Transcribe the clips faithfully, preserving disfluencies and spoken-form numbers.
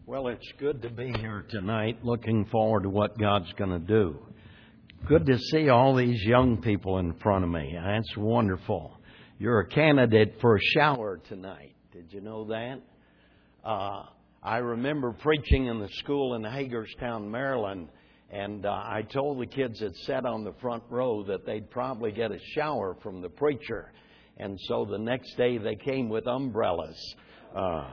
Well, it's good to be here tonight, looking forward to what God's going to do. Good to see all these young people in front of me. That's wonderful. You're a candidate for a shower tonight. Did you know that? Uh, I remember preaching in the school in Hagerstown, Maryland, and uh, I told the kids that sat on the front row that they'd probably get a shower from the preacher. And so the next day they came with umbrellas. Uh,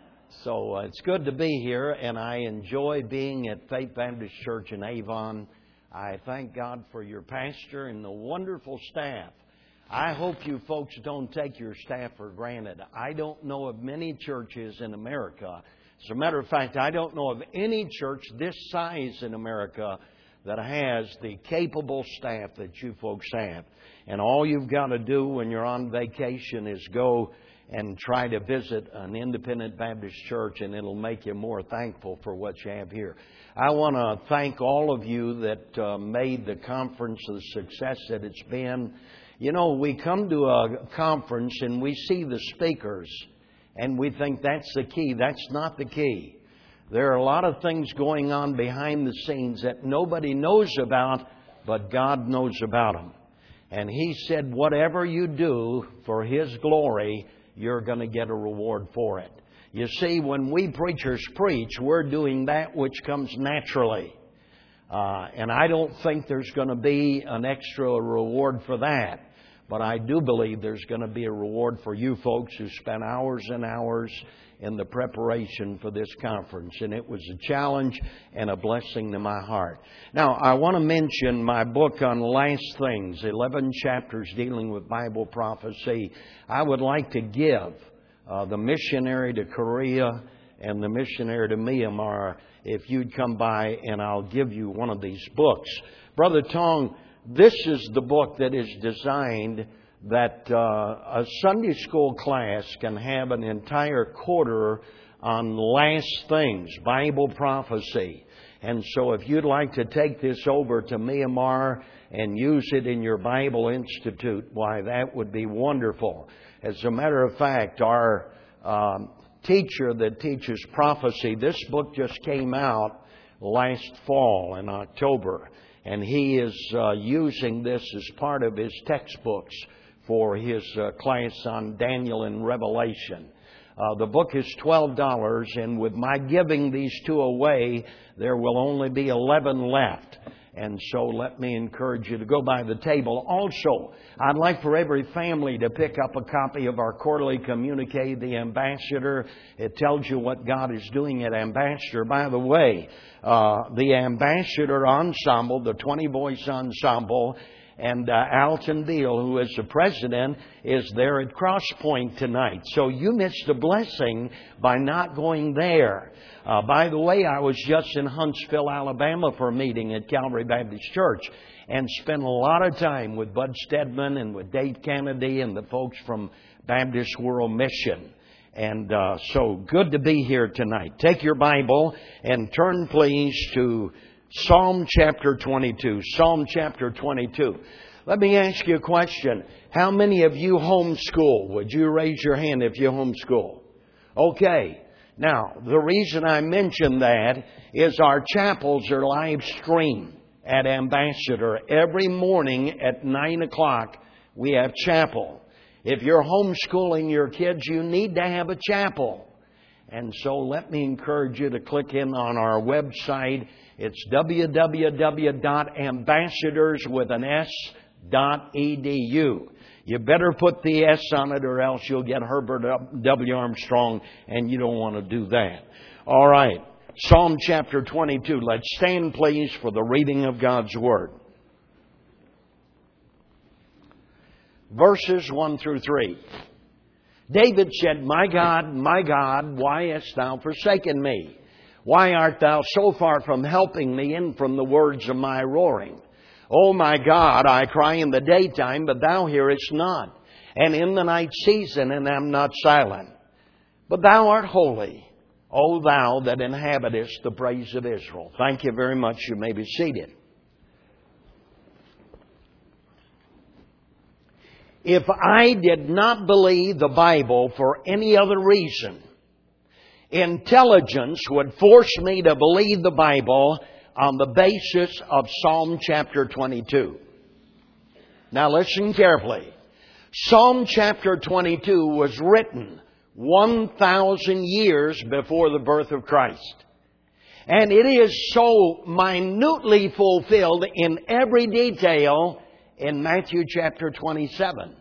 So uh, it's good to be here, and I enjoy being at Faith Baptist Church in Avon. I thank God for your pastor and the wonderful staff. I hope you folks don't take your staff for granted. I don't know of many churches in America. As a matter of fact, I don't know of any church this size in America that has the capable staff that you folks have. And all you've got to do when you're on vacation is go and try to visit an independent Baptist church, and it'll make you more thankful for what you have here. I want to thank all of you that uh, made the conference the success that it's been. You know, we come to a conference and we see the speakers, and we think that's the key. That's not the key. There are a lot of things going on behind the scenes that nobody knows about, but God knows about them. And He said, whatever you do for His glory, you're going to get a reward for it. You see, when we preachers preach, we're doing that which comes naturally. Uh, and I don't think there's going to be an extra reward for that. But I do believe there's going to be a reward for you folks who spent hours and hours in the preparation for this conference. And it was a challenge and a blessing to my heart. Now, I want to mention my book on last things, eleven chapters dealing with Bible prophecy. I would like to give uh, the missionary to Korea and the missionary to Myanmar, if you'd come by, and I'll give you one of these books. Brother Tong, this is the book that is designed that uh, a Sunday school class can have an entire quarter on last things, Bible prophecy. And so if you'd like to take this over to Myanmar and use it in your Bible Institute, why, that would be wonderful. As a matter of fact, our um, teacher that teaches prophecy, this book just came out last fall in October. And he is uh, using this as part of his textbooks for his uh, class on Daniel and Revelation. Uh, the book is twelve dollars, and with my giving these two away, there will only be eleven left. And so let me encourage you to go by the table. Also, I'd like for every family to pick up a copy of our quarterly communique, The Ambassador. It tells you what God is doing at Ambassador. By the way, uh, the Ambassador Ensemble, the twenty-voice ensemble, and uh, Alton Beal, who is the president, is there at Cross Point tonight. So you missed a blessing by not going there. Uh, by the way, I was just in Huntsville, Alabama for a meeting at Calvary Baptist Church and spent a lot of time with Bud Stedman and with Dave Kennedy and the folks from Baptist World Mission. And uh, so good to be here tonight. Take your Bible and turn, please, to Psalm chapter twenty-two. Psalm chapter twenty-two. Let me ask you a question. How many of you homeschool? Would you raise your hand if you homeschool? Okay. Now, the reason I mention that is our chapels are live streamed at Ambassador. Every morning at nine o'clock, we have chapel. If you're homeschooling your kids, you need to have a chapel. And so let me encourage you to click in on our website. It's w w w dot ambassadors with an S dot e d u. You better put the S on it or else you'll get Herbert W. Armstrong, and you don't want to do that. All right. Psalm chapter twenty-two. Let's stand, please, for the reading of God's Word. Verses one through three. David said, My God, my God, why hast thou forsaken me? Why art thou so far from helping me and from the words of my roaring? O my God, I cry in the daytime, but thou hearest not, and in the night season, and am not silent. But thou art holy, O thou that inhabitest the praise of Israel. Thank you very much. You may be seated. If I did not believe the Bible for any other reason, intelligence would force me to believe the Bible on the basis of Psalm chapter twenty-two. Now listen carefully. Psalm chapter twenty-two was written one thousand years before the birth of Christ. And it is so minutely fulfilled in every detail in Matthew chapter twenty-seven.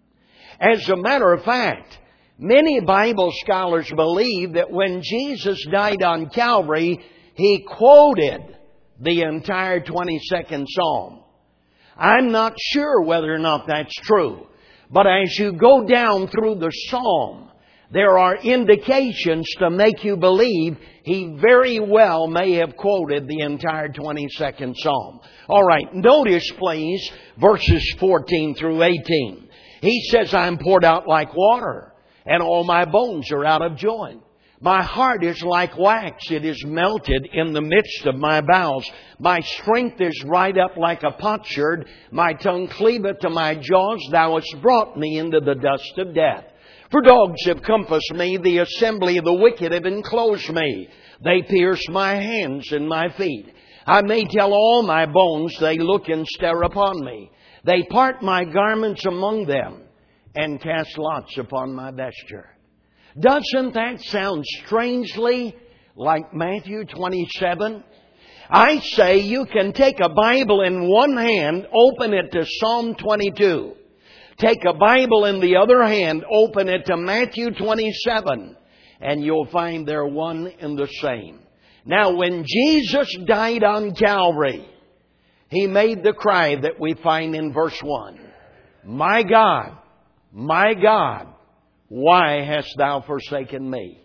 As a matter of fact, many Bible scholars believe that when Jesus died on Calvary, He quoted the entire twenty-second Psalm. I'm not sure whether or not that's true. But as you go down through the Psalm, there are indications to make you believe He very well may have quoted the entire twenty-second Psalm. All right, notice please verses fourteen through eighteen. He says, I'm poured out like water, and all my bones are out of joint. My heart is like wax, it is melted in the midst of my bowels. My strength is dried up like a potsherd. My tongue cleaveth to my jaws. Thou hast brought me into the dust of death. For dogs have compassed me, the assembly of the wicked have enclosed me. They pierce my hands and my feet. I may tell all my bones, they look and stare upon me. They part my garments among them and cast lots upon my vesture. Doesn't that sound strangely like Matthew twenty-seven? I say you can take a Bible in one hand, open it to Psalm twenty-two. Take a Bible in the other hand, open it to Matthew twenty-seven, and you'll find they're one and the same. Now, when Jesus died on Calvary, He made the cry that we find in verse one. My God, my God, why hast Thou forsaken me?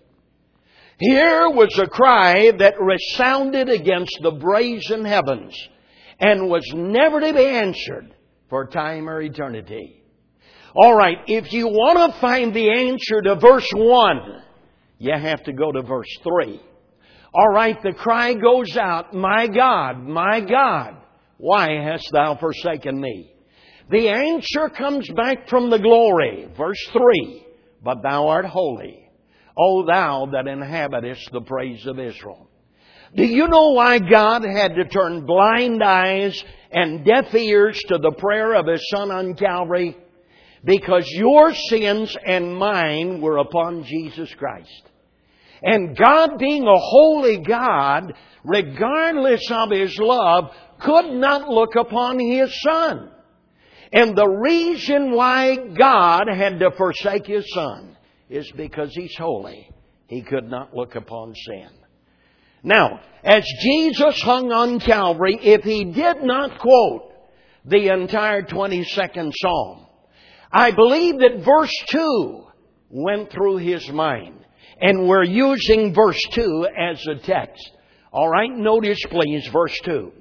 Here was a cry that resounded against the brazen heavens and was never to be answered for time or eternity. All right, if you want to find the answer to verse one, you have to go to verse three. All right, the cry goes out, my God, my God, why hast Thou forsaken me? The answer comes back from the glory, verse three. But Thou art holy, O Thou that inhabitest the praise of Israel. Do you know why God had to turn blind eyes and deaf ears to the prayer of His Son on Calvary? Because your sins and mine were upon Jesus Christ. And God, being a holy God, regardless of His love, could not look upon His Son. And the reason why God had to forsake His Son is because He's holy. He could not look upon sin. Now, as Jesus hung on Calvary, if He did not quote the entire twenty-second Psalm, I believe that verse two went through His mind. And we're using verse two as a text. All right, notice please verse two.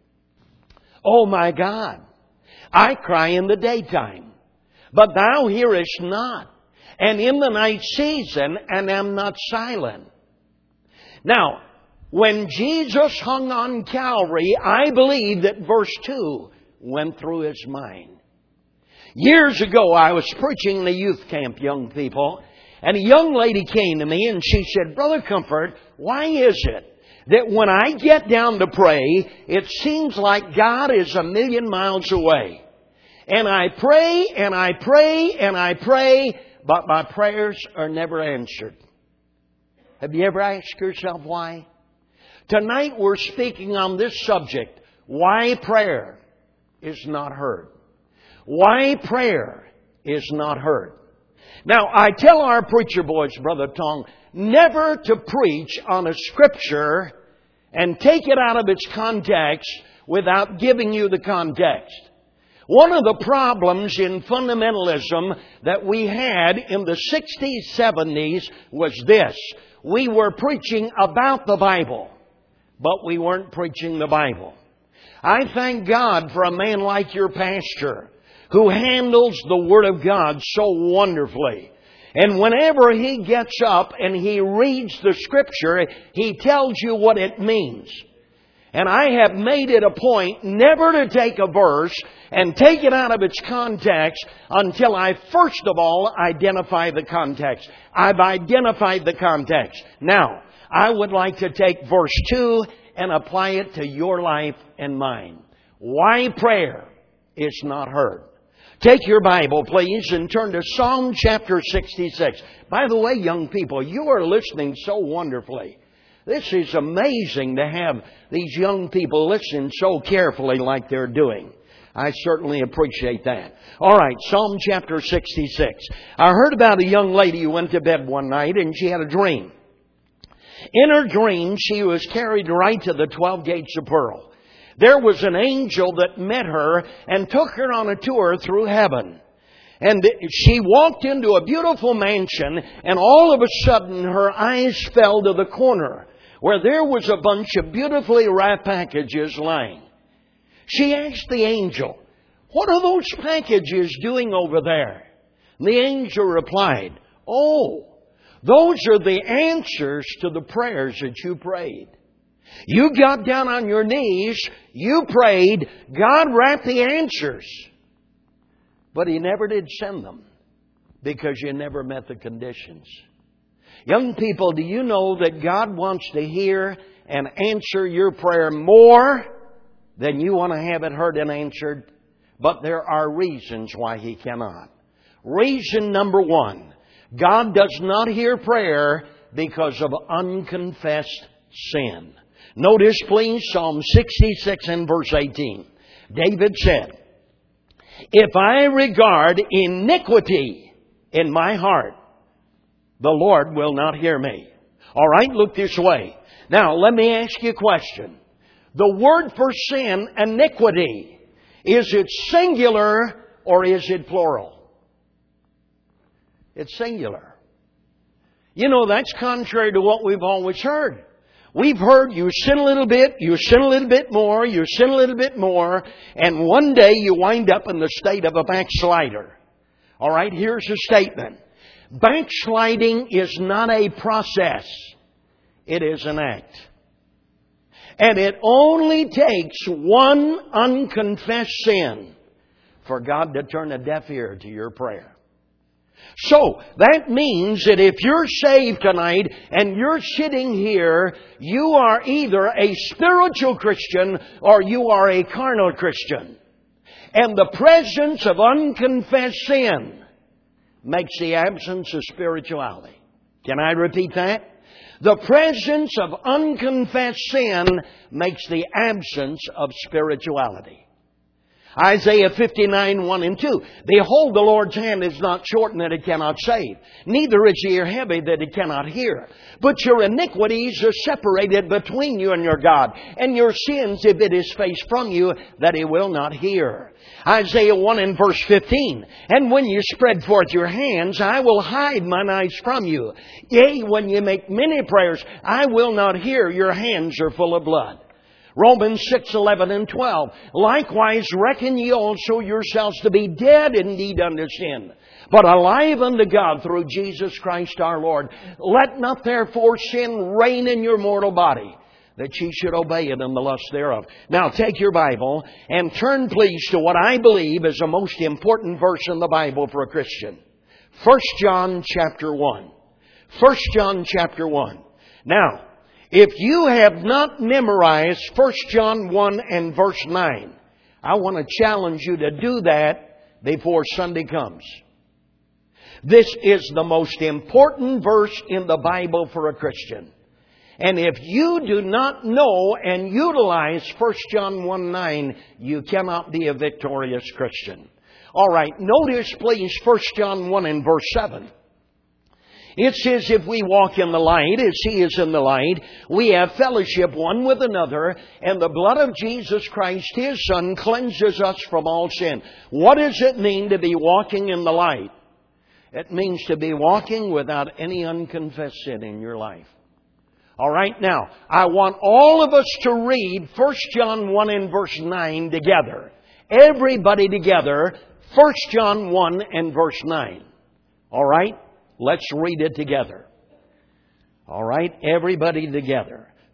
Oh my God, I cry in the daytime, but Thou hearest not, and in the night season, and am not silent. Now, when Jesus hung on Calvary, I believe that verse two went through His mind. Years ago, I was preaching in a youth camp, young people, and a young lady came to me and she said, Brother Comfort, why is it that when I get down to pray, it seems like God is a million miles away? And I pray and I pray and I pray, but my prayers are never answered. Have you ever asked yourself why? Tonight we're speaking on this subject, why prayer is not heard. Why prayer is not heard. Now, I tell our preacher boys, Brother Tong, never to preach on a scripture and take it out of its context without giving you the context. One of the problems in fundamentalism that we had in the sixties, seventies was this. We were preaching about the Bible, but we weren't preaching the Bible. I thank God for a man like your pastor who handles the Word of God so wonderfully. And whenever he gets up and he reads the Scripture, he tells you what it means. And I have made it a point never to take a verse and take it out of its context until I first of all identify the context. I've identified the context. Now, I would like to take verse two and apply it to your life and mine. Why prayer is not heard. Take your Bible, please, and turn to Psalm chapter sixty-six. By the way, young people, you are listening so wonderfully. This is amazing to have these young people listen so carefully like they're doing. I certainly appreciate that. All right, Psalm chapter sixty-six. I heard about a young lady who went to bed one night and she had a dream. In her dream, she was carried right to the twelve gates of pearl. There was an angel that met her and took her on a tour through heaven. And she walked into a beautiful mansion, and all of a sudden her eyes fell to the corner where there was a bunch of beautifully wrapped packages lying. She asked the angel, "What are those packages doing over there?" And the angel replied, "Oh, those are the answers to the prayers that you prayed. You got down on your knees, you prayed, God wrapped the answers. But He never did send them because you never met the conditions." Young people, do you know that God wants to hear and answer your prayer more than you want to have it heard and answered? But there are reasons why He cannot. Reason number one, God does not hear prayer because of unconfessed sin. Notice, please, Psalm sixty-six and verse eighteen. David said, "If I regard iniquity in my heart, the Lord will not hear me." All right, look this way. Now, let me ask you a question. The word for sin, iniquity, is it singular or is it plural? It's singular. You know, that's contrary to what we've always heard. We've heard you sin a little bit, you sin a little bit more, you sin a little bit more, and one day you wind up in the state of a backslider. All right, here's a statement. Backsliding is not a process. It is an act. And it only takes one unconfessed sin for God to turn a deaf ear to your prayer. So, that means that if you're saved tonight and you're sitting here, you are either a spiritual Christian or you are a carnal Christian. And the presence of unconfessed sin makes the absence of spirituality. Can I repeat that? The presence of unconfessed sin makes the absence of spirituality. Isaiah fifty-nine, one and two. "Behold, the Lord's hand is not shortened that it cannot save, neither is His ear heavy that it cannot hear. But your iniquities are separated between you and your God, and your sins if it is faced from you that He will not hear." Isaiah one and verse fifteen. "And when you spread forth your hands, I will hide mine eyes from you. Yea, when you make many prayers, I will not hear. Your hands are full of blood." Romans six, eleven and twelve. "Likewise reckon ye also yourselves to be dead indeed unto sin, but alive unto God through Jesus Christ our Lord. Let not therefore sin reign in your mortal body, that ye should obey it in the lust thereof." Now take your Bible and turn please to what I believe is the most important verse in the Bible for a Christian. First John chapter one. First John chapter one. Now, if you have not memorized First John one and verse nine, I want to challenge you to do that before Sunday comes. This is the most important verse in the Bible for a Christian. And if you do not know and utilize First John one nine, you cannot be a victorious Christian. All right, notice please First John one and verse seven. It says, "If we walk in the light, as He is in the light, we have fellowship one with another, and the blood of Jesus Christ, His Son, cleanses us from all sin." What does it mean to be walking in the light? It means to be walking without any unconfessed sin in your life. All right, now, I want all of us to read First John one and verse nine together. Everybody together, First John one and verse nine. All right? Let's read it together. All right, everybody together.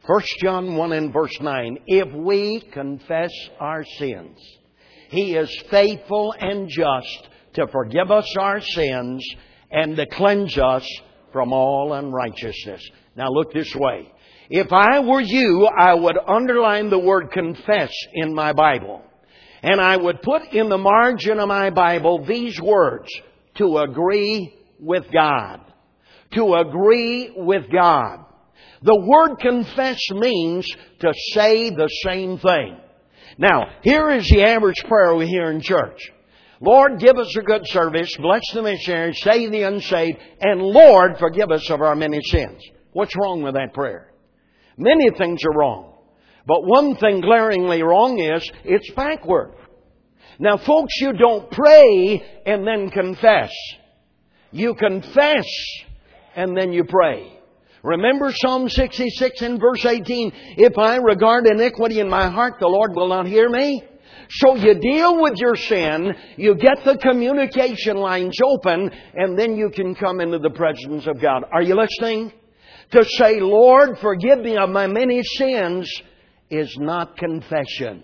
First John one and verse nine. If we confess our sins, He is faithful and just to forgive us our sins and to cleanse us from all unrighteousness. Now look this way. If I were you, I would underline the word confess in my Bible. And I would put in the margin of my Bible these words: to agree with God. To agree with God. The word confess means to say the same thing. Now, here is the average prayer we hear in church. Lord, give us a good service, bless the missionaries, save the unsaved, and Lord, forgive us of our many sins. What's wrong with that prayer? Many things are wrong. But one thing glaringly wrong is it's backward. Now, folks, you don't pray and then confess. You confess and then you pray. Remember Psalm sixty-six and verse eighteen, if I regard iniquity in my heart, the Lord will not hear me. So you deal with your sin, you get the communication lines open, and then you can come into the presence of God. Are you listening? To say, Lord, forgive me of my many sins, is not confession.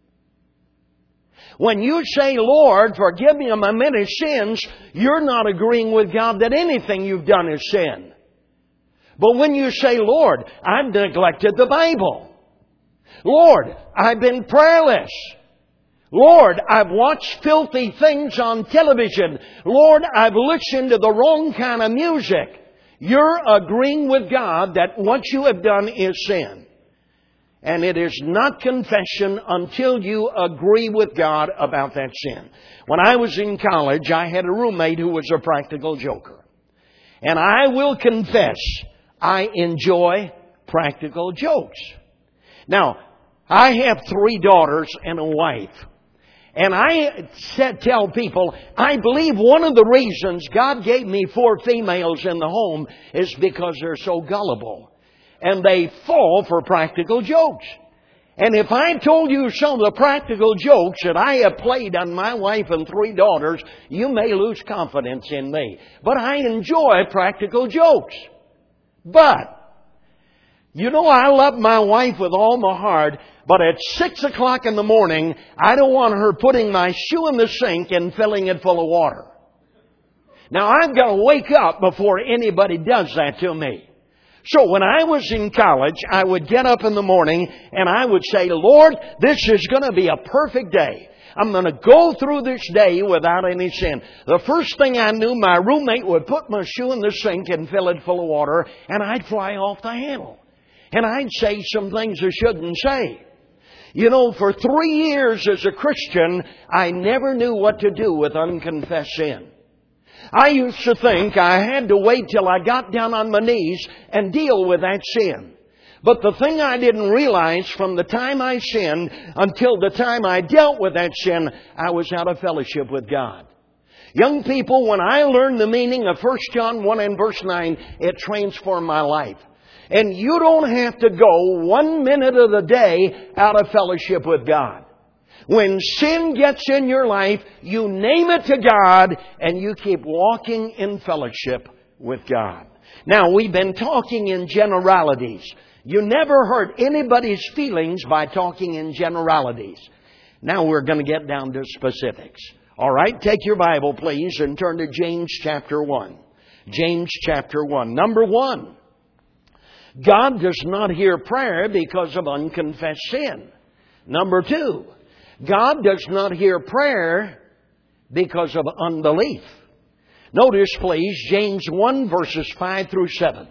When you say, Lord, forgive me of my many sins, you're not agreeing with God that anything you've done is sin. But when you say, Lord, I've neglected the Bible. Lord, I've been prayerless. Lord, I've watched filthy things on television. Lord, I've listened to the wrong kind of music. You're agreeing with God that what you have done is sin. And it is not confession until you agree with God about that sin. When I was in college, I had a roommate who was a practical joker. And I will confess, I enjoy practical jokes. Now, I have three daughters and a wife. And I said, tell people, I believe one of the reasons God gave me four females in the home is because they're so gullible. And they fall for practical jokes. And if I told you some of the practical jokes that I have played on my wife and three daughters, you may lose confidence in me. But I enjoy practical jokes. But, you know, I love my wife with all my heart, but at six o'clock in the morning, I don't want her putting my shoe in the sink and filling it full of water. Now, I've got to wake up before anybody does that to me. So when I was in college, I would get up in the morning and I would say, Lord, this is going to be a perfect day. I'm going to go through this day without any sin. The first thing I knew, my roommate would put my shoe in the sink and fill it full of water, and I'd fly off the handle. And I'd say some things I shouldn't say. You know, for three years as a Christian, I never knew what to do with unconfessed sin. I used to think I had to wait till I got down on my knees and deal with that sin. But the thing I didn't realize, from the time I sinned until the time I dealt with that sin, I was out of fellowship with God. Young people, when I learned the meaning of First John one and verse nine, it transformed my life. And you don't have to go one minute of the day out of fellowship with God. When sin gets in your life, you name it to God and you keep walking in fellowship with God. Now, we've been talking in generalities. You never hurt anybody's feelings by talking in generalities. Now we're going to get down to specifics. All right, take your Bible, please, and turn to James chapter one. James chapter one. Number one, God does not hear prayer because of unconfessed sin. Number two, God does not hear prayer because of unbelief. Notice, please, James one, verses five through seven.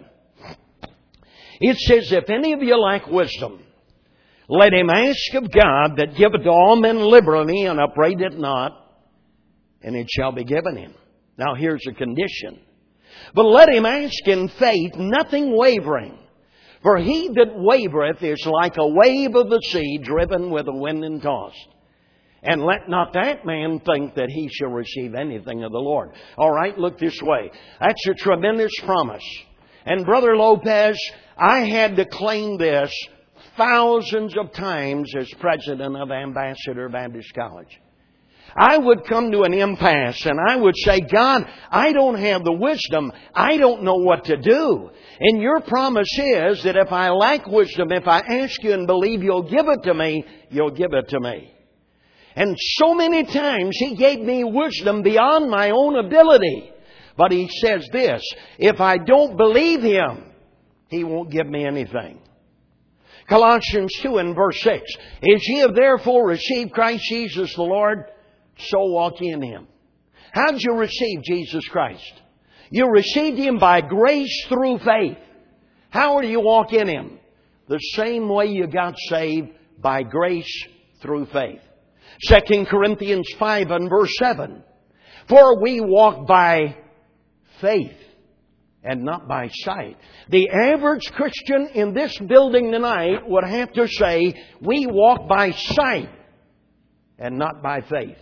It says, if any of you lack wisdom, let him ask of God that giveth to all men liberally and upbraideth not, and it shall be given him. Now here's a condition. But let him ask in faith, nothing wavering. For he that wavereth is like a wave of the sea, driven with the wind and tossed. And let not that man think that he shall receive anything of the Lord. All right, look this way. That's a tremendous promise. And Brother Lopez, I had to claim this thousands of times as president of Ambassador Baptist College. I would come to an impasse and I would say, God, I don't have the wisdom. I don't know what to do. And your promise is that if I lack wisdom, if I ask you and believe you'll give it to me, you'll give it to me. And so many times He gave me wisdom beyond my own ability. But He says this, if I don't believe Him, He won't give me anything. Colossians two and verse six. As ye have therefore received Christ Jesus the Lord, so walk in Him. How did you receive Jesus Christ? You received Him by grace through faith. How do you walk in Him? The same way you got saved, by grace through faith. Second Corinthians five and verse seven. For we walk by faith and not by sight. The average Christian in this building tonight would have to say, we walk by sight and not by faith.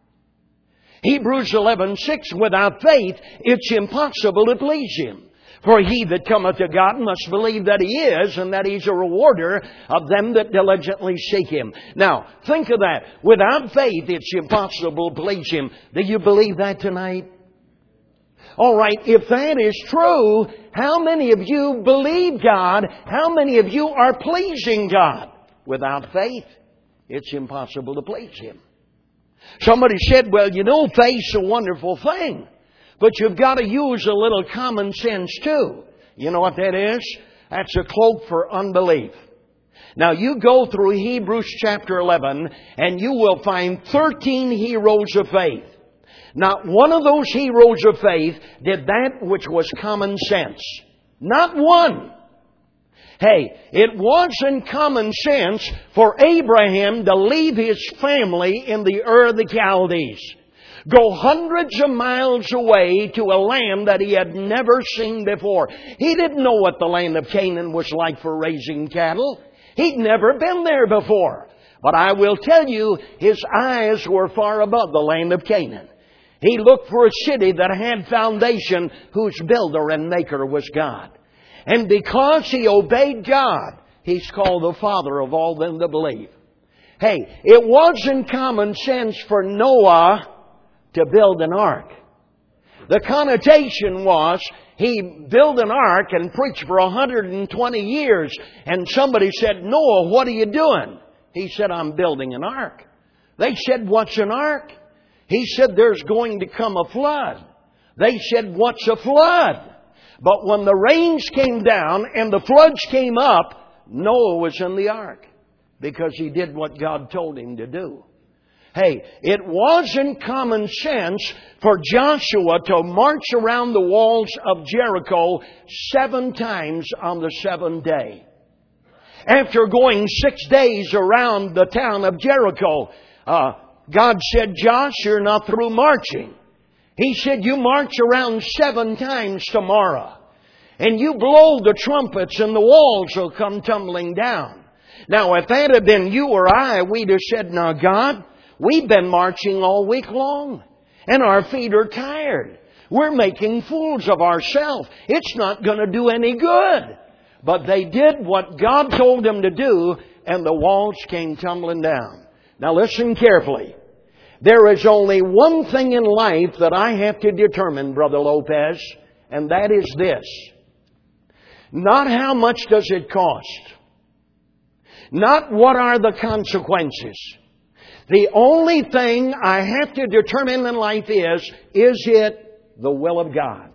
Hebrews eleven six, without faith it's impossible to please Him. For he that cometh to God must believe that He is, and that He's a rewarder of them that diligently seek Him. Now, think of that. Without faith it's impossible to please Him. Do you believe that tonight? All right, if that is true, how many of you believe God? How many of you are pleasing God? Without faith, it's impossible to please Him. Somebody said, well, you know, faith's a wonderful thing, but you've got to use a little common sense too. You know what that is? That's a cloak for unbelief. Now, you go through Hebrews chapter eleven, and you will find thirteen heroes of faith. Not one of those heroes of faith did that which was common sense. Not one. Hey, it wasn't common sense for Abraham to leave his family in the Ur of the Chaldees, go hundreds of miles away to a land that he had never seen before. He didn't know what the land of Canaan was like for raising cattle. He'd never been there before. But I will tell you, his eyes were far above the land of Canaan. He looked for a city that had foundation, whose builder and maker was God. And because he obeyed God, he's called the father of all them that believe. Hey, it wasn't common sense for Noah to build an ark. The connotation was he built an ark and preached for one hundred twenty years. And somebody said, Noah, what are you doing? He said, I'm building an ark. They said, what's an ark? He said, there's going to come a flood. They said, what's a flood? But when the rains came down and the floods came up, Noah was in the ark because he did what God told him to do. Hey, it wasn't common sense for Joshua to march around the walls of Jericho seven times on the seventh day. After going six days around the town of Jericho, uh, God said, Josh, you're not through marching. He said, you march around seven times tomorrow. And you blow the trumpets and the walls will come tumbling down. Now, if that had been you or I, we'd have said, now, God, we've been marching all week long. And our feet are tired. We're making fools of ourselves. It's not going to do any good. But they did what God told them to do, and the walls came tumbling down. Now listen carefully. There is only one thing in life that I have to determine, Brother Lopez, and that is this. Not how much does it cost. Not what are the consequences. The only thing I have to determine in life is, is it the will of God?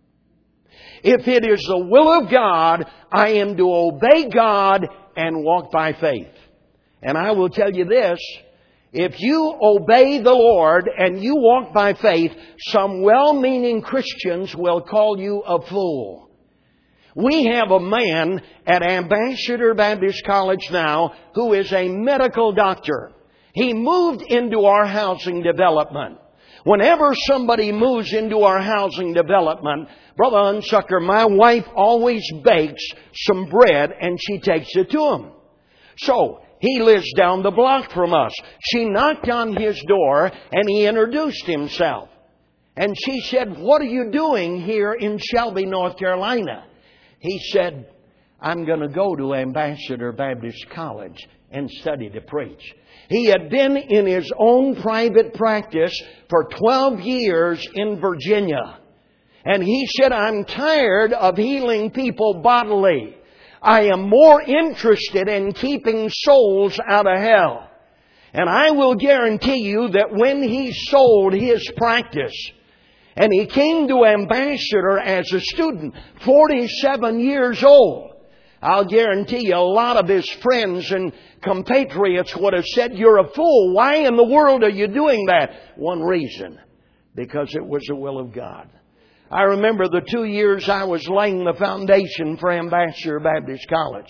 If it is the will of God, I am to obey God and walk by faith. And I will tell you this, if you obey the Lord and you walk by faith, some well-meaning Christians will call you a fool. We have a man at Ambassador Baptist College now who is a medical doctor. He moved into our housing development. Whenever somebody moves into our housing development, Brother Unsucker, my wife always bakes some bread and she takes it to him. So, he lives down the block from us. She knocked on his door and he introduced himself. And she said, what are you doing here in Shelby, North Carolina? He said, I'm going to go to Ambassador Baptist College. and study to preach. He had been in his own private practice for twelve years in Virginia. And he said, I'm tired of healing people bodily. I am more interested in keeping souls out of hell. And I will guarantee you that when he sold his practice and he came to Ambassador as a student, forty-seven years old, I'll guarantee you a lot of his friends and compatriots would have said, you're a fool. Why in the world are you doing that? One reason, because it was the will of God. I remember the two years I was laying the foundation for Ambassador Baptist College.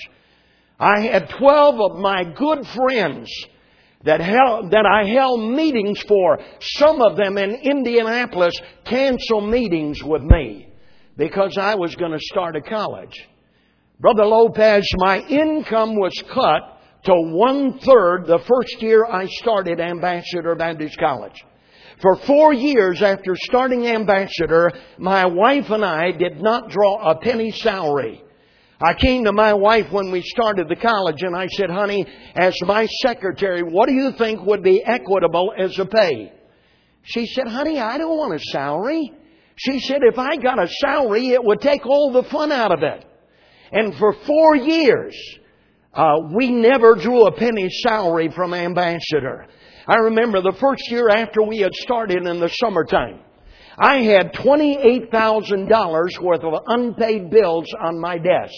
I had twelve of my good friends that held, that I held meetings for. Some of them in Indianapolis cancel meetings with me because I was going to start a college. Brother Lopez, my income was cut to one-third the first year I started Ambassador Baptist College. For four years after starting Ambassador, my wife and I did not draw a penny salary. I came to my wife when we started the college and I said, honey, as my secretary, what do you think would be equitable as a pay? She said, honey, I don't want a salary. She said, if I got a salary, it would take all the fun out of it. And for four years, uh, we never drew a penny salary from Ambassador. I remember the first year after we had started in the summertime, I had twenty-eight thousand dollars worth of unpaid bills on my desk.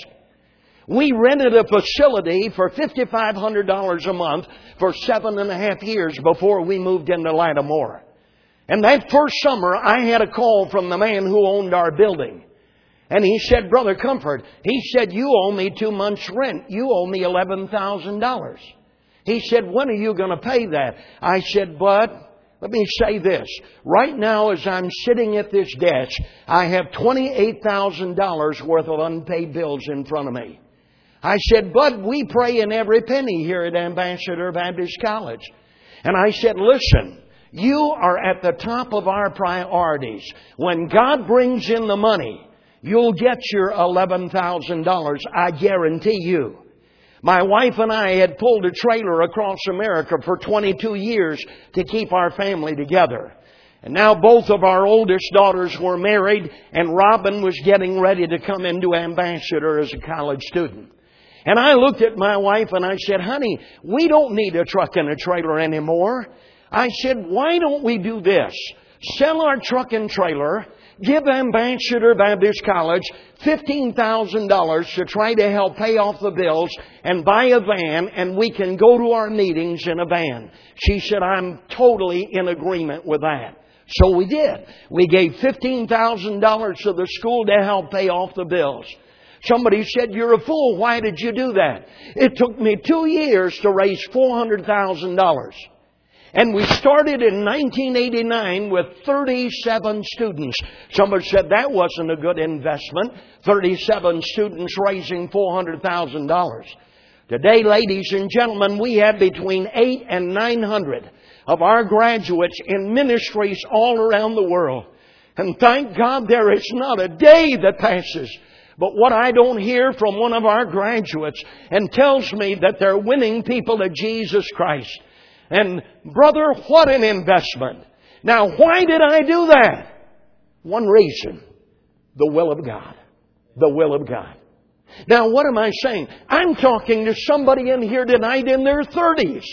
We rented a facility for five thousand five hundred dollars a month for seven and a half years before we moved into Lattimore. And that first summer, I had a call from the man who owned our building. And he said, Brother Comfort, he said, you owe me two months' rent. You owe me eleven thousand dollars. He said, when are you going to pay that? I said, Bud, let me say this. Right now, as I'm sitting at this desk, I have twenty-eight thousand dollars worth of unpaid bills in front of me. I said, Bud, we pray in every penny here at Ambassador Baptist College. And I said, listen, you are at the top of our priorities. When God brings in the money, you'll get your eleven thousand dollars, I guarantee you. My wife and I had pulled a trailer across America for twenty-two years to keep our family together. And now both of our oldest daughters were married, and Robin was getting ready to come into Ambassador as a college student. And I looked at my wife and I said, honey, we don't need a truck and a trailer anymore. I said, why don't we do this? Sell our truck and trailer, give Ambassador Baptist College fifteen thousand dollars to try to help pay off the bills and buy a van, and we can go to our meetings in a van. She said, I'm totally in agreement with that. So we did. We gave fifteen thousand dollars to the school to help pay off the bills. Somebody said, you're a fool. Why did you do that? It took me two years to raise four hundred thousand dollars. And we started in nineteen eighty-nine with thirty-seven students. Somebody said that wasn't a good investment. thirty-seven students raising four hundred thousand dollars. Today, ladies and gentlemen, we have between eight and nine hundred of our graduates in ministries all around the world. And thank God there is not a day that passes but what I don't hear from one of our graduates and tells me that they're winning people to Jesus Christ. And brother, what an investment. Now, why did I do that? One reason. The will of God. The will of God. Now, what am I saying? I'm talking to somebody in here tonight in their thirties.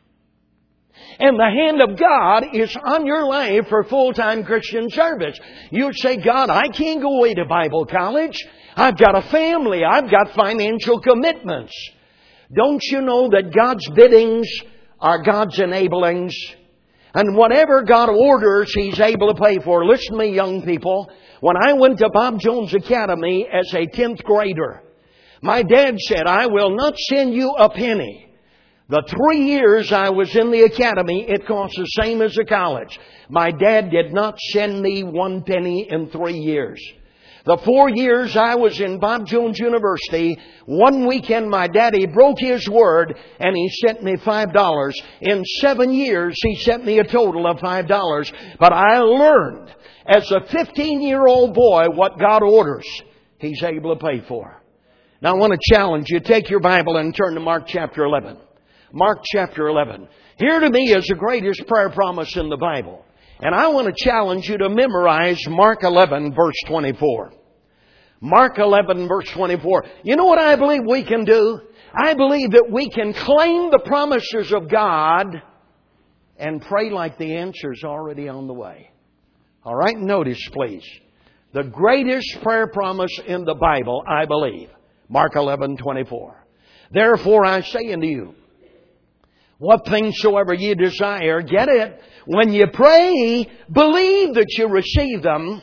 And the hand of God is on your life for full-time Christian service. You'd say, God, I can't go away to Bible college. I've got a family. I've got financial commitments. Don't you know that God's biddings are God's enablings? And whatever God orders, He's able to pay for. Listen to me, young people. When I went to Bob Jones Academy as a tenth grader, my dad said, I will not send you a penny. The three years I was in the academy, it cost the same as a college. My dad did not send me one penny in three years. The four years I was in Bob Jones University, one weekend my daddy broke his word and he sent me five dollars. In seven years he sent me a total of five dollars. But I learned as a fifteen-year-old boy what God orders, He's able to pay for. Now I want to challenge you. Take your Bible and turn to Mark chapter eleven. Mark chapter eleven. Here to me is the greatest prayer promise in the Bible. And I want to challenge you to memorize Mark eleven, verse twenty-four. Mark eleven, verse twenty-four. You know what I believe we can do? I believe that we can claim the promises of God and pray like the answer's already on the way. All right, notice please. The greatest prayer promise in the Bible, I believe. Mark eleven, twenty-four. Therefore I say unto you, what things soever ye desire, get it. When you pray, believe that you receive them,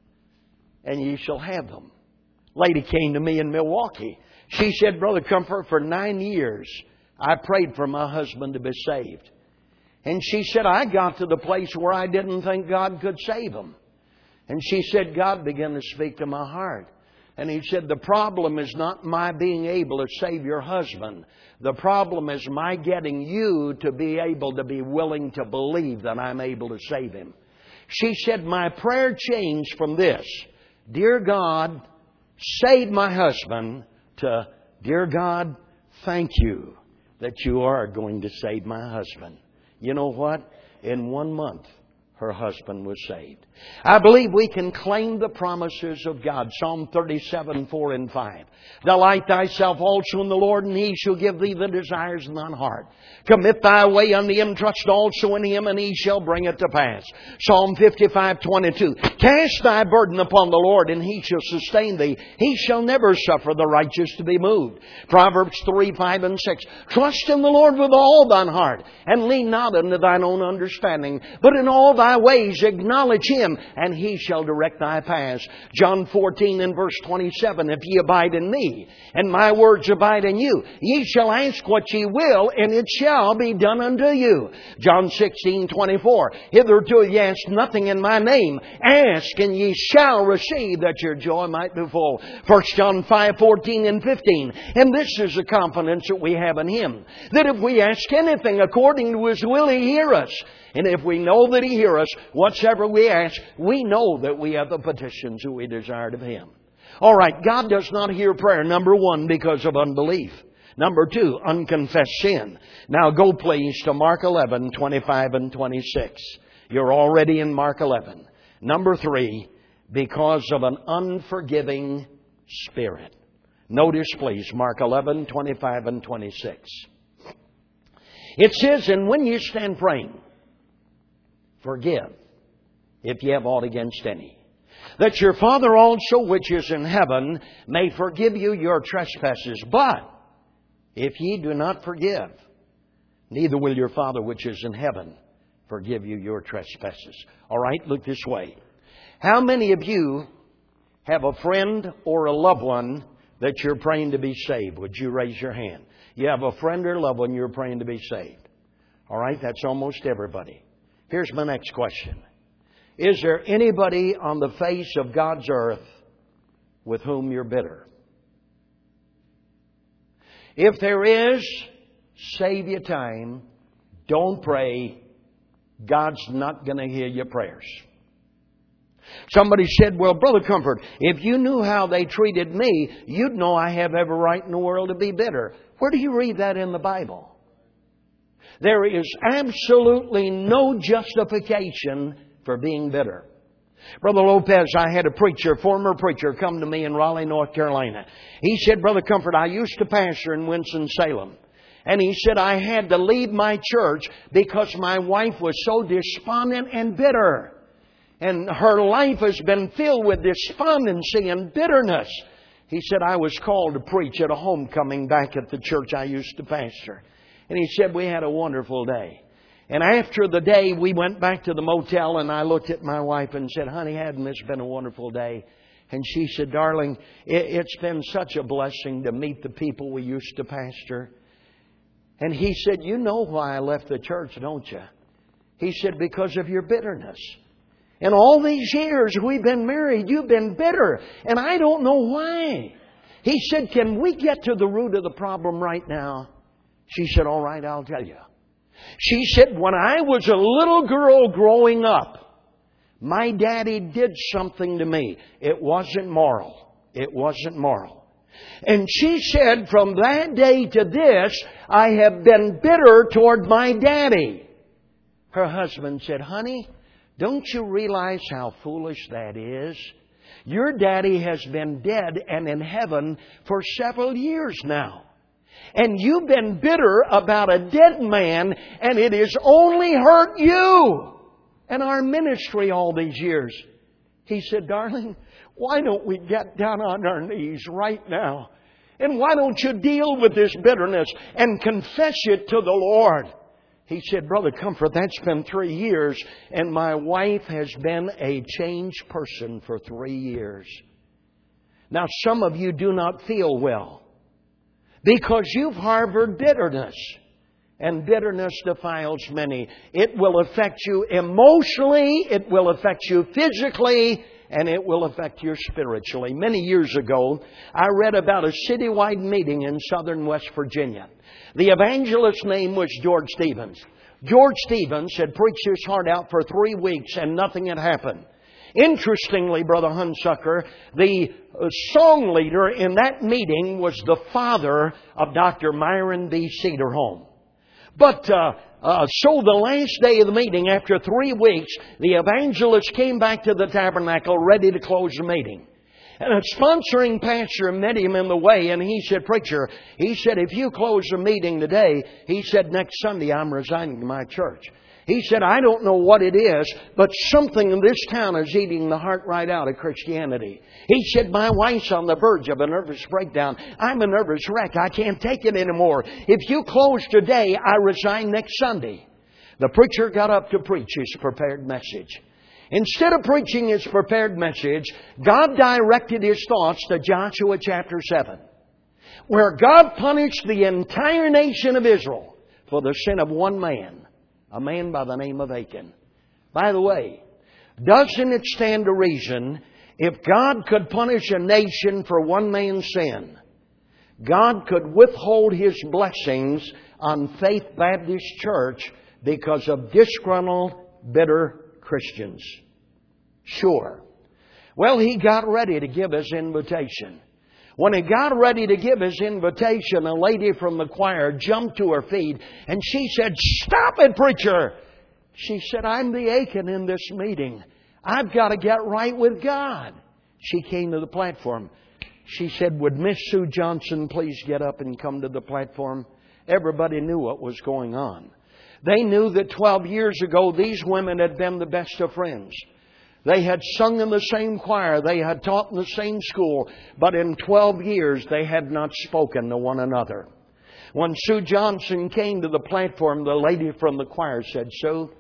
and ye shall have them. Lady came to me in Milwaukee. She said, Brother Comfort, for nine years I prayed for my husband to be saved. And she said, I got to the place where I didn't think God could save him. And she said, God began to speak to my heart. And He said, the problem is not my being able to save your husband. The problem is my getting you to be able to be willing to believe that I'm able to save him. She said, my prayer changed from this, Dear God, save my husband, to, Dear God, thank you that you are going to save my husband. You know what? In one month, her husband was saved. I believe we can claim the promises of God. Psalm thirty-seven, four and five. Delight thyself also in the Lord, and He shall give thee the desires of thine heart. Commit thy way unto Him, trust also in Him, and He shall bring it to pass. Psalm fifty-five, twenty-two. Cast thy burden upon the Lord, and He shall sustain thee. He shall never suffer the righteous to be moved. Proverbs three, five and six. Trust in the Lord with all thine heart, and lean not unto thine own understanding, but in all thy ways acknowledge Him, and He shall direct thy paths. John fourteen and verse twenty-seven. If ye abide in me, and my words abide in you, ye shall ask what ye will, and it shall be done unto you. John sixteen, twenty-four. Hitherto ye asked nothing in my name. Ask, and ye shall receive, that your joy might be full. First John five, fourteen and fifteen. And this is the confidence that we have in Him, that if we ask anything according to His will, He hear us. And if we know that He hear us, whatsoever we ask, we know that we have the petitions that we desired of Him. All right, God does not hear prayer, number one, because of unbelief. Number two, unconfessed sin. Now go please to Mark eleven, twenty-five and twenty-six. You're already in Mark eleven. Number three, because of an unforgiving spirit. Notice please, Mark eleven, twenty-five and twenty-six. It says, and when you stand praying, forgive if ye have aught against any, that your Father also which is in heaven may forgive you your trespasses. But if ye do not forgive, neither will your Father which is in heaven forgive you your trespasses. All right, look this way. How many of you have a friend or a loved one that you're praying to be saved? Would you raise your hand? You have a friend or loved one you're praying to be saved. All right, that's almost everybody. Here's my next question. Is there anybody on the face of God's earth with whom you're bitter? If there is, save your time. Don't pray. God's not going to hear your prayers. Somebody said, well, Brother Comfort, if you knew how they treated me, you'd know I have every right in the world to be bitter. Where do you read that in the Bible? There is absolutely no justification for being bitter. Brother Lopez, I had a preacher, former preacher, come to me in Raleigh, North Carolina. He said, Brother Comfort, I used to pastor in Winston-Salem. And he said, I had to leave my church because my wife was so despondent and bitter. And her life has been filled with despondency and bitterness. He said, I was called to preach at a homecoming back at the church I used to pastor. And he said, we had a wonderful day. And after the day, we went back to the motel, and I looked at my wife and said, honey, hadn't this been a wonderful day? And she said, darling, it's been such a blessing to meet the people we used to pastor. And he said, you know why I left the church, don't you? He said, because of your bitterness. And all these years we've been married, you've been bitter. And I don't know why. He said, can we get to the root of the problem right now? She said, all right, I'll tell you. She said, when I was a little girl growing up, my daddy did something to me. It wasn't moral. It wasn't moral. And she said, from that day to this, I have been bitter toward my daddy. Her husband said, honey, don't you realize how foolish that is? Your daddy has been dead and in heaven for several years now. And you've been bitter about a dead man, and it has only hurt you and our ministry all these years. He said, darling, why don't we get down on our knees right now? And why don't you deal with this bitterness and confess it to the Lord? He said, Brother Comfort, that's been three years, and my wife has been a changed person for three years. Now, some of you do not feel well because you've harbored bitterness. And bitterness defiles many. It will affect you emotionally, it will affect you physically, and it will affect you spiritually. Many years ago, I read about a citywide meeting in southern West Virginia. The evangelist's name was George Stevens. George Stevens had preached his heart out for three weeks and nothing had happened. Interestingly, Brother Hunsucker, the song leader in that meeting was the father of Doctor Myron B. Cedarholm. But uh, uh, so the last day of the meeting, after three weeks, the evangelist came back to the tabernacle ready to close the meeting. And a sponsoring pastor met him in the way and he said, Preacher, he said, if you close the meeting today, he said, next Sunday I'm resigning my church. He said, I don't know what it is, but something in this town is eating the heart right out of Christianity. He said, my wife's on the verge of a nervous breakdown. I'm a nervous wreck. I can't take it anymore. If you close today, I resign next Sunday. The preacher got up to preach his prepared message. Instead of preaching his prepared message, God directed his thoughts to Joshua chapter seven, where God punished the entire nation of Israel for the sin of one man. A man by the name of Achan. By the way, doesn't it stand to reason if God could punish a nation for one man's sin, God could withhold His blessings on Faith Baptist Church because of disgruntled, bitter Christians? Sure. Well, He got ready to give His invitation. When He got ready to give His invitation, a lady from the choir jumped to her feet and she said, Stop it, preacher! She said, I'm the Achan in this meeting. I've got to get right with God. She came to the platform. She said, would Miss Sue Johnson please get up and come to the platform? Everybody knew what was going on. They knew that twelve years ago these women had been the best of friends. They had sung in the same choir. They had taught in the same school. But in twelve years, they had not spoken to one another. When Sue Johnson came to the platform, the lady from the choir said, Sue,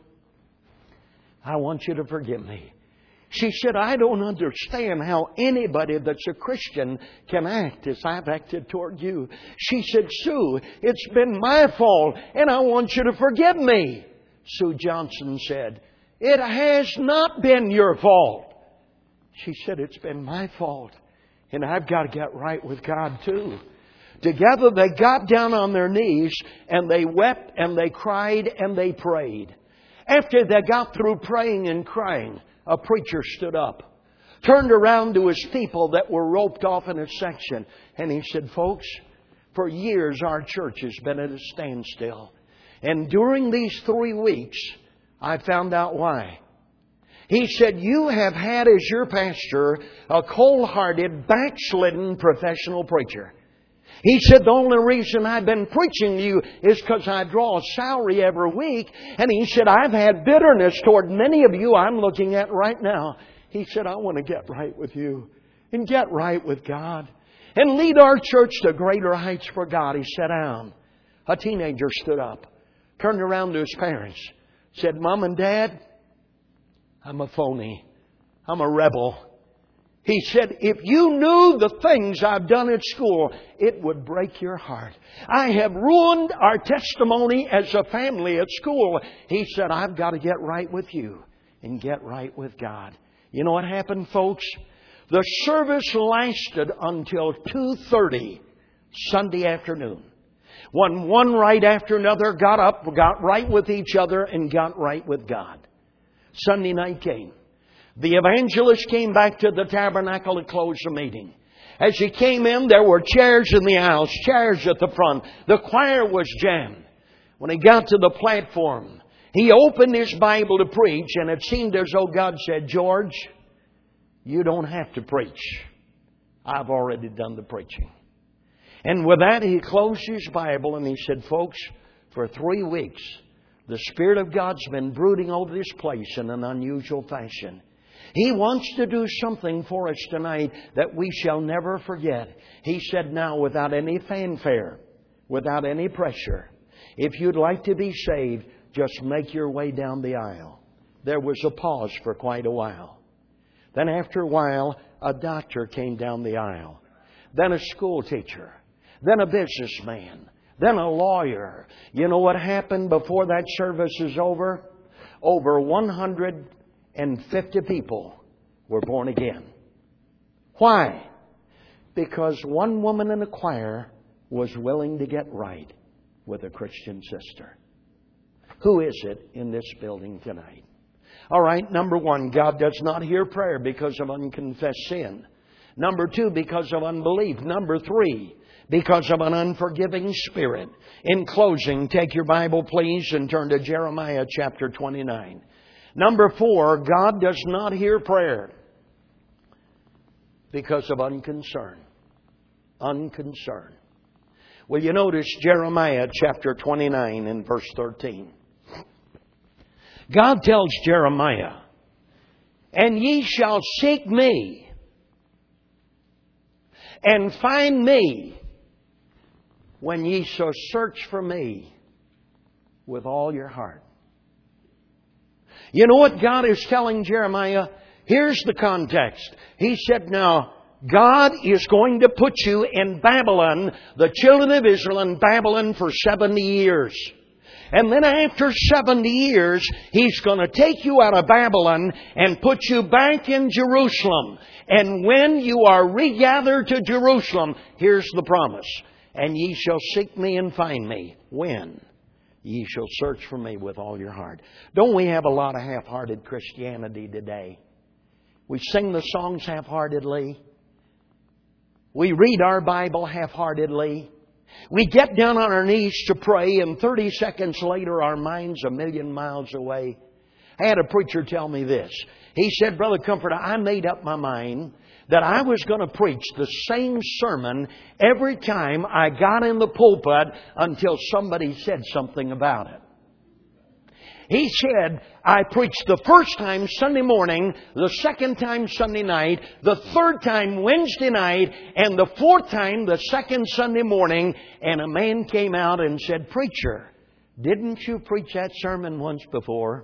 I want you to forgive me. She said, I don't understand how anybody that's a Christian can act as I've acted toward you. She said, Sue, it's been my fault, and I want you to forgive me. Sue Johnson said, it has not been your fault. She said, it's been my fault. And I've got to get right with God too. Together they got down on their knees and they wept and they cried and they prayed. After they got through praying and crying, a preacher stood up, turned around to his people that were roped off in a section. And he said, folks, for years our church has been at a standstill. And during these three weeks, I found out why. He said, you have had as your pastor a cold-hearted, backslidden professional preacher. He said, the only reason I've been preaching to you is because I draw a salary every week. And he said, I've had bitterness toward many of you I'm looking at right now. He said, I want to get right with you and get right with God and lead our church to greater heights for God. He sat down. A teenager stood up, turned around to his parents, said, Mom and Dad, I'm a phony. I'm a rebel. He said, if you knew the things I've done at school, it would break your heart. I have ruined our testimony as a family at school. He said, I've got to get right with you and get right with God. You know what happened, folks? The service lasted until two thirty Sunday afternoon. When one right after another got up, got right with each other, and got right with God. Sunday night came. The evangelist came back to the tabernacle to close the meeting. As he came in, there were chairs in the aisles, chairs at the front. The choir was jammed. When he got to the platform, he opened his Bible to preach, and it seemed as though God said, George, you don't have to preach. I've already done the preaching. And with that, he closed his Bible and he said, folks, for three weeks, the Spirit of God's been brooding over this place in an unusual fashion. He wants to do something for us tonight that we shall never forget. He said, now, without any fanfare, without any pressure, if you'd like to be saved, just make your way down the aisle. There was a pause for quite a while. Then after a while, a doctor came down the aisle. Then a school teacher. Then a businessman. Then a lawyer. You know what happened before that service is over? Over one hundred fifty people were born again. Why? Because one woman in the choir was willing to get right with a Christian sister. Who is it in this building tonight? All right, number one, God does not hear prayer because of unconfessed sin. Number two, because of unbelief. Number three, because of an unforgiving spirit. In closing, take your Bible, please, and turn to Jeremiah chapter twenty-nine. Number four, God does not hear prayer because of unconcern. Unconcern. Well, you notice Jeremiah chapter twenty-nine and verse thirteen. God tells Jeremiah, and ye shall seek me and find me when ye shall search for me with all your heart. You know what God is telling Jeremiah? Here's the context. He said, now, God is going to put you in Babylon, the children of Israel in Babylon for seventy years. And then after seventy years, He's going to take you out of Babylon and put you back in Jerusalem. And when you are regathered to Jerusalem, here's the promise. And ye shall seek me and find me. When? Ye shall search for me with all your heart. Don't we have a lot of half-hearted Christianity today? We sing the songs half-heartedly. We read our Bible half-heartedly. We get down on our knees to pray, and thirty seconds later our mind's a million miles away. I had a preacher tell me this. He said, Brother Comforter, I made up my mind that I was going to preach the same sermon every time I got in the pulpit until somebody said something about it. He said, I preached the first time Sunday morning, the second time Sunday night, the third time Wednesday night, and the fourth time the second Sunday morning. And a man came out and said, Preacher, didn't you preach that sermon once before?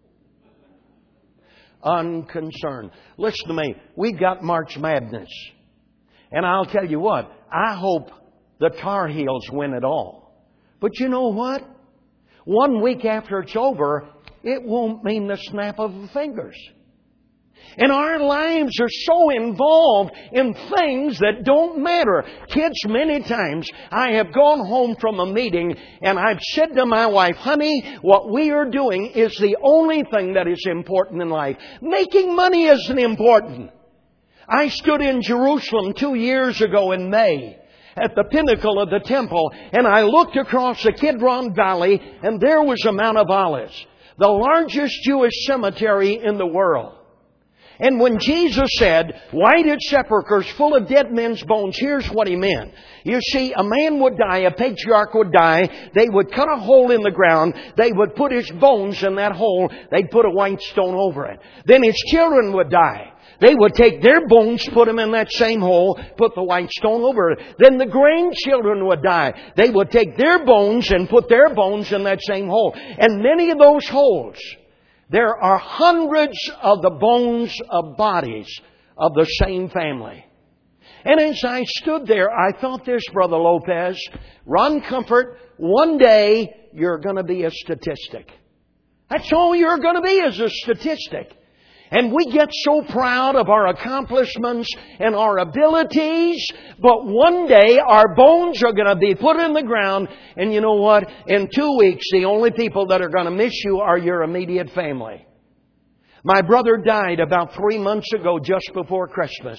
Unconcerned. Listen to me. We've got March Madness. And I'll tell you what, I hope the Tar Heels win it all. But you know what? One week after it's over, it won't mean the snap of the fingers. And our lives are so involved in things that don't matter. Kids, many times I have gone home from a meeting and I've said to my wife, honey, what we are doing is the only thing that is important in life. Making money isn't important. I stood in Jerusalem two years ago in May at the pinnacle of the temple, and I looked across the Kidron Valley, and there was the Mount of Olives, the largest Jewish cemetery in the world. And when Jesus said, whited sepulchres full of dead men's bones, here's what He meant. You see, a man would die, a patriarch would die, they would cut a hole in the ground, they would put his bones in that hole, they'd put a white stone over it. Then his children would die. They would take their bones, put them in that same hole, put the white stone over it. Then the grandchildren would die. They would take their bones and put their bones in that same hole. And many of those holes, there are hundreds of the bones of bodies of the same family. And as I stood there, I thought this, Brother Lopez, Ron Comfort, one day you're going to be a statistic. That's all you're going to be, is a statistic. And we get so proud of our accomplishments and our abilities, but one day our bones are going to be put in the ground, and you know what? In two weeks, the only people that are going to miss you are your immediate family. My brother died about three months ago, just before Christmas.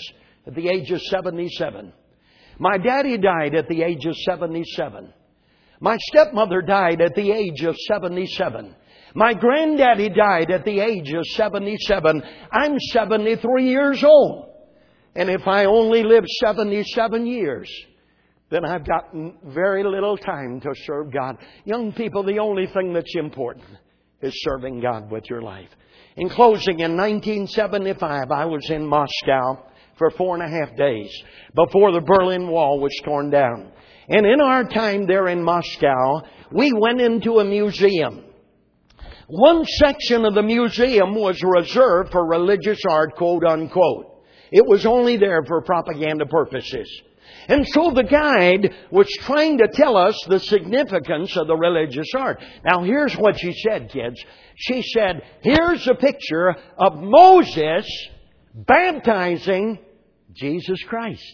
at the age of seventy-seven. My daddy died at the age of seventy-seven. My stepmother died at the age of seventy-seven. My granddaddy died at the age of seventy-seven. I'm seventy-three years old. And if I only live seventy-seven years, then I've got very little time to serve God. Young people, the only thing that's important is serving God with your life. In closing, in nineteen seventy-five, I was in Moscow for four and a half days before the Berlin Wall was torn down. And in our time there in Moscow, we went into a museum. One section of the museum was reserved for religious art, quote unquote. It was only there for propaganda purposes. And so the guide was trying to tell us the significance of the religious art. Now here's what she said, kids. She said, here's a picture of Moses baptizing Jesus Christ.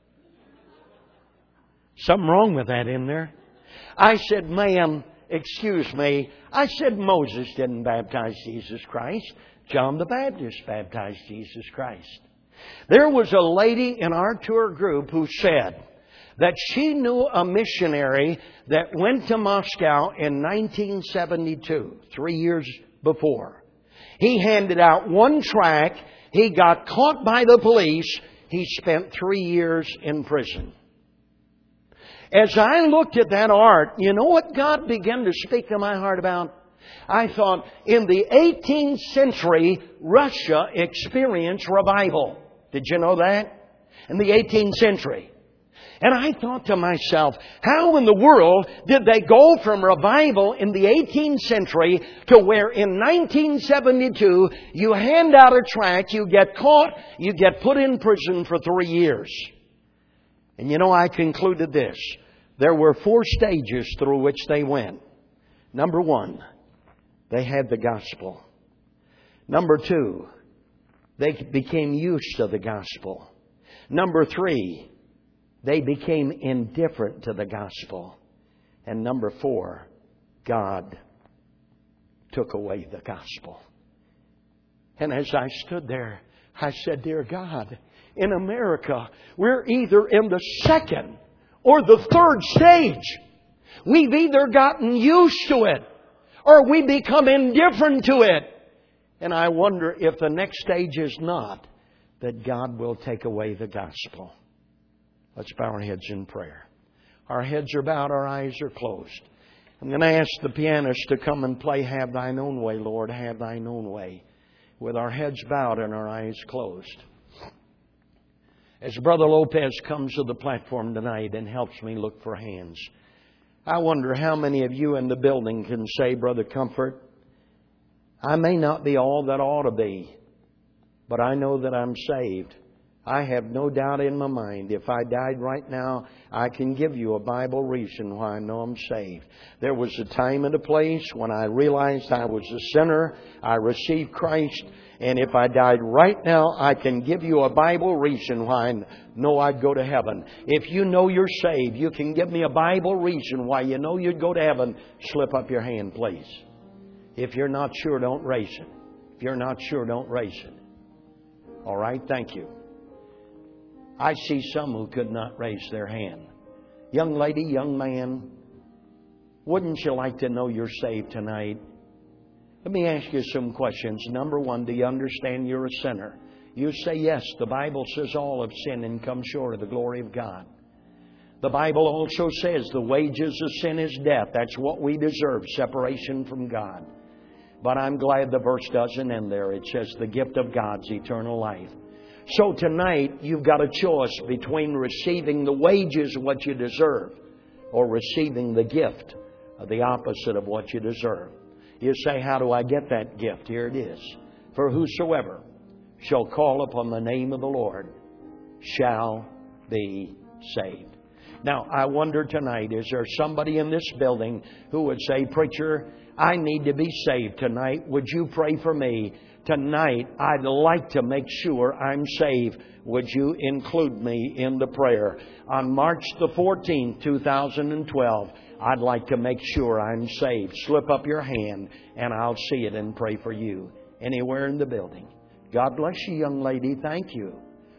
Something wrong with that in there. I said, ma'am, excuse me. I said Moses didn't baptize Jesus Christ. John the Baptist baptized Jesus Christ. There was a lady in our tour group who said that she knew a missionary that went to Moscow in nineteen seventy-two, three years before. He handed out one tract. He got caught by the police. He spent three years in prison. As I looked at that art, you know what God began to speak to my heart about? I thought, in the eighteenth century, Russia experienced revival. Did you know that? In the eighteenth century. And I thought to myself, how in the world did they go from revival in the eighteenth century to where in nineteen seventy-two you hand out a tract, you get caught, you get put in prison for three years? And you know, I concluded this. There were four stages through which they went. Number one, they had the gospel. Number two, they became used to the gospel. Number three, they became indifferent to the gospel. And number four, God took away the gospel. And as I stood there, I said, dear God, in America, we're either in the second or the third stage. We've either gotten used to it or we become indifferent to it. And I wonder if the next stage is not that God will take away the gospel. Let's bow our heads in prayer. Our heads are bowed, our eyes are closed. I'm going to ask the pianist to come and play Have Thine Own Way, Lord, Have Thine Own Way, with our heads bowed and our eyes closed. As Brother Lopez comes to the platform tonight and helps me look for hands, I wonder how many of you in the building can say, Brother Comfort, I may not be all that I ought to be, but I know that I'm saved. I have no doubt in my mind, if I died right now, I can give you a Bible reason why I know I'm saved. There was a time and a place when I realized I was a sinner. I received Christ. And if I died right now, I can give you a Bible reason why I know I'd go to heaven. If you know you're saved, you can give me a Bible reason why you know you'd go to heaven. Slip up your hand, please. If you're not sure, don't raise it. If you're not sure, don't raise it. All right, thank you. I see some who could not raise their hand. Young lady, young man, wouldn't you like to know you're saved tonight? Let me ask you some questions. Number one, do you understand you're a sinner? You say yes. The Bible says all have sinned and come short of the glory of God. The Bible also says the wages of sin is death. That's what we deserve, separation from God. But I'm glad the verse doesn't end there. It says the gift of God's eternal life. So tonight, you've got a choice between receiving the wages of what you deserve or receiving the gift of the opposite of what you deserve. You say, how do I get that gift? Here it is. For whosoever shall call upon the name of the Lord shall be saved. Now, I wonder tonight, is there somebody in this building who would say, Preacher, I need to be saved tonight. Would you pray for me? Tonight, I'd like to make sure I'm saved. Would you include me in the prayer? On March the fourteenth, two thousand twelve, I'd like to make sure I'm saved. Slip up your hand and I'll see it and pray for you. Anywhere in the building. God bless you, young lady. Thank you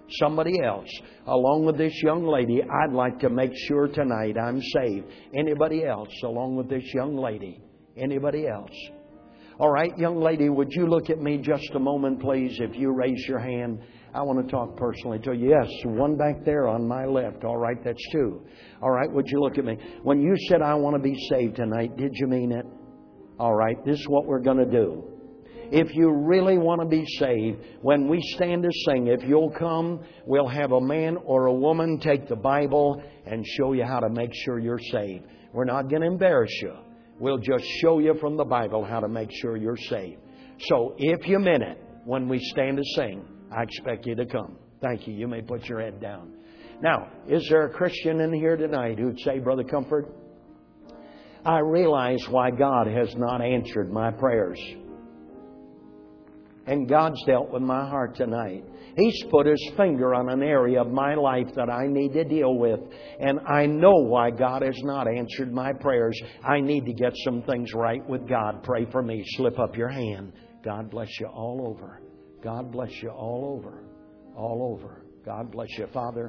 Somebody else, along with this young lady, I'd like to make sure tonight I'm saved. Anybody else, along with this young lady? Anybody else? All right, young lady, would you look at me just a moment, please? If you raise your hand, I want to talk personally to you. Yes, one back there on my left. All right, that's two. All right, would you look at me? When you said, I want to be saved tonight, did you mean it? All right, this is what we're going to do. If you really want to be saved, when we stand to sing, if you'll come, we'll have a man or a woman take the Bible and show you how to make sure you're saved. We're not going to embarrass you. We'll just show you from the Bible how to make sure you're saved. So if you mean it, when we stand to sing, I expect you to come. Thank you. You may put your head down. Now, is there a Christian in here tonight who'd say, Brother Comfort, I realize why God has not answered my prayers. And God's dealt with my heart tonight. He's put His finger on an area of my life that I need to deal with. And I know why God has not answered my prayers. I need to get some things right with God. Pray for me. Slip up your hand. God bless you all over. God bless you all over. All over. God bless you, Father.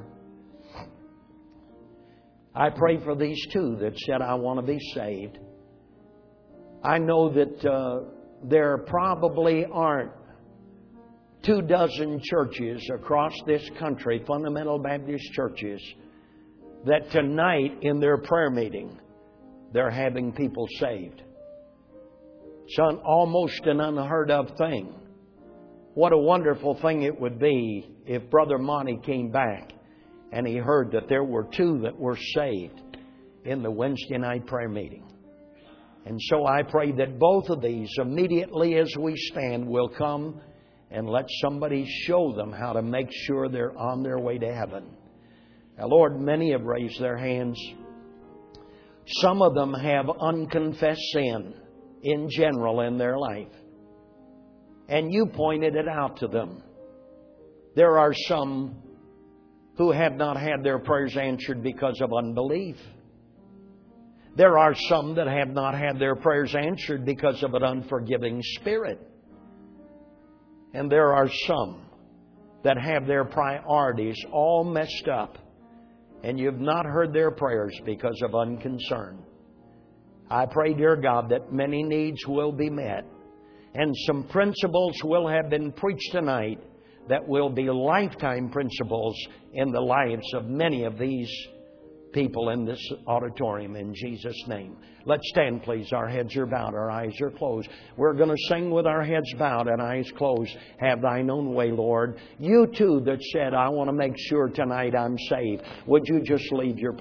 I pray for these two that said, I want to be saved. I know that uh, there probably aren't two dozen churches across this country, fundamental Baptist churches, that tonight in their prayer meeting, they're having people saved. It's an, almost an unheard of thing. What a wonderful thing it would be if Brother Monty came back and he heard that there were two that were saved in the Wednesday night prayer meeting. And so I pray that both of these, immediately as we stand, will come and let somebody show them how to make sure they're on their way to heaven. Now, Lord, many have raised their hands. Some of them have unconfessed sin in general in their life. And you pointed it out to them. There are some who have not had their prayers answered because of unbelief. There are some that have not had their prayers answered because of an unforgiving spirit. And there are some that have their priorities all messed up. And you've not heard their prayers because of unconcern. I pray, dear God, that many needs will be met. And some principles will have been preached tonight that will be lifetime principles in the lives of many of these people in this auditorium, in Jesus' name. Let's stand, please. Our heads are bowed, our eyes are closed. We're going to sing with our heads bowed and eyes closed. Have Thine own way, Lord. You too that said, I want to make sure tonight I'm saved. Would you just leave your